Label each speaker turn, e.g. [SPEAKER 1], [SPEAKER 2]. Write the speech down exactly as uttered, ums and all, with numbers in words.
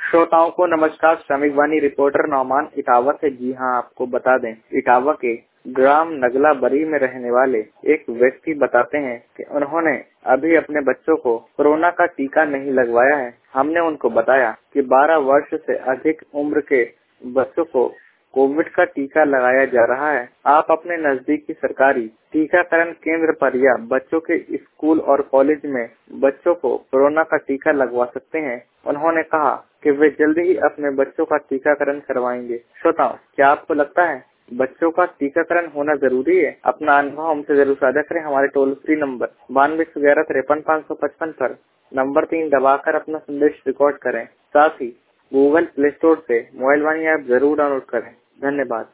[SPEAKER 1] श्रोताओं को नमस्कार। श्रमिक वाणी रिपोर्टर नौमान इटावा से। जी हाँ, आपको बता दें, इटावा के ग्राम नगला बरी में रहने वाले एक व्यक्ति बताते हैं कि उन्होंने अभी अपने बच्चों को कोरोना का टीका नहीं लगवाया है। हमने उनको बताया कि बारह वर्ष से अधिक उम्र के बच्चों को कोविड का टीका लगाया जा रहा है। आप अपने नजदीकी सरकारी टीकाकरण केंद्र पर या बच्चों के स्कूल और कॉलेज में बच्चों को कोरोना का टीका लगवा सकते हैं। उन्होंने कहा कि वे जल्दी ही अपने बच्चों का टीकाकरण करवाएंगे। श्रोताओं, क्या आपको लगता है बच्चों का टीकाकरण होना जरूरी है? अपना अनुभव हमसे जरूर साझा करें। हमारे टोल फ्री नंबर बानवे सौ ग्यारह तिरपन पाँच सौ पचपन पर नंबर तीन दबाकर अपना संदेश रिकॉर्ड करें। साथ ही गूगल प्ले स्टोर से मोबाइल वाणी ऐप जरूर डाउनलोड करें। धन्यवाद।